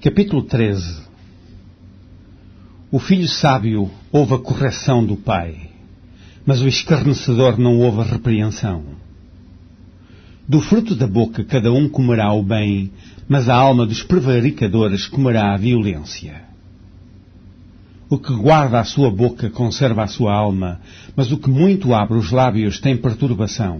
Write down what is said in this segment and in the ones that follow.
Capítulo 13. O filho sábio ouve a correção do pai, mas o escarnecedor não ouve a repreensão. Do fruto da boca cada um comerá o bem, mas a alma dos prevaricadores comerá a violência. O que guarda a sua boca conserva a sua alma, mas o que muito abre os lábios tem perturbação.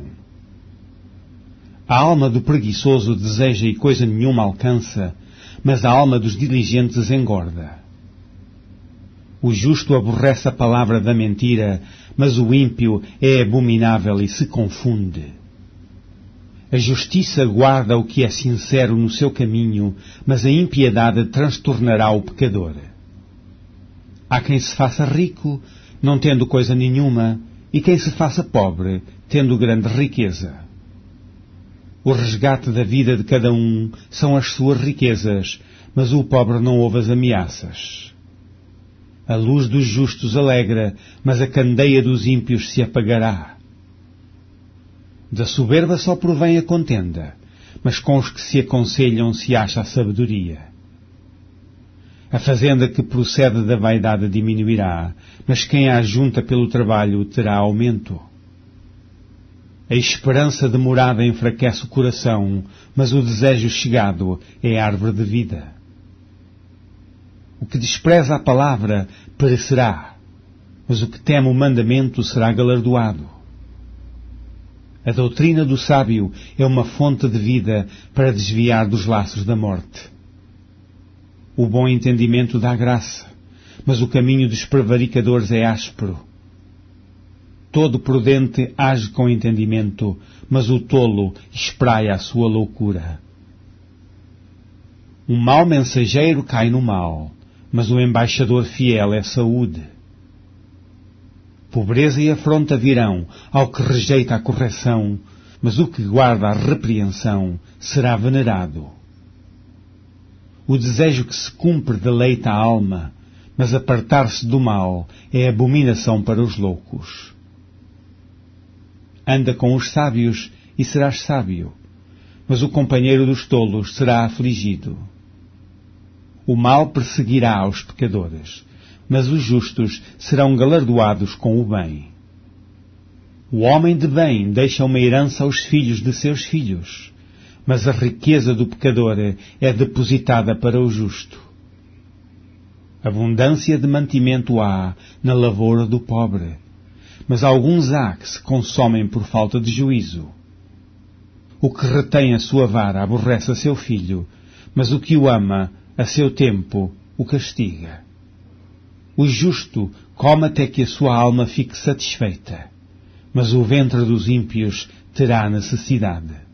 A alma do preguiçoso deseja e coisa nenhuma alcança, mas a alma dos diligentes engorda. O justo aborrece a palavra da mentira, mas o ímpio é abominável e se confunde. A justiça guarda o que é sincero no seu caminho, mas a impiedade transtornará o pecador. Há quem se faça rico, não tendo coisa nenhuma, e quem se faça pobre, tendo grande riqueza. O resgate da vida de cada um são as suas riquezas, mas o pobre não ouve as ameaças. A luz dos justos alegra, mas a candeia dos ímpios se apagará. Da soberba só provém a contenda, mas com os que se aconselham se acha a sabedoria. A fazenda que procede da vaidade diminuirá, mas quem a ajunta pelo trabalho terá aumento. A esperança demorada enfraquece o coração, mas o desejo chegado é árvore de vida. O que despreza a palavra perecerá, mas o que teme o mandamento será galardoado. A doutrina do sábio é uma fonte de vida para desviar dos laços da morte. O bom entendimento dá graça, mas o caminho dos prevaricadores é áspero. Todo prudente age com entendimento, mas o tolo espraia a sua loucura. Um mau mensageiro cai no mal, mas o embaixador fiel é saúde. Pobreza e afronta virão ao que rejeita a correção, mas o que guarda a repreensão será venerado. O desejo que se cumpre deleita a alma, mas apartar-se do mal é abominação para os loucos. Anda com os sábios e serás sábio, mas o companheiro dos tolos será afligido. O mal perseguirá os pecadores, mas os justos serão galardoados com o bem. O homem de bem deixa uma herança aos filhos de seus filhos, mas a riqueza do pecador é depositada para o justo. Abundância de mantimento há na lavoura do pobre, mas alguns há que se consomem por falta de juízo. O que retém a sua vara aborrece a seu filho, mas o que o ama, a seu tempo, o castiga. O justo come até que a sua alma fique satisfeita, mas o ventre dos ímpios terá necessidade.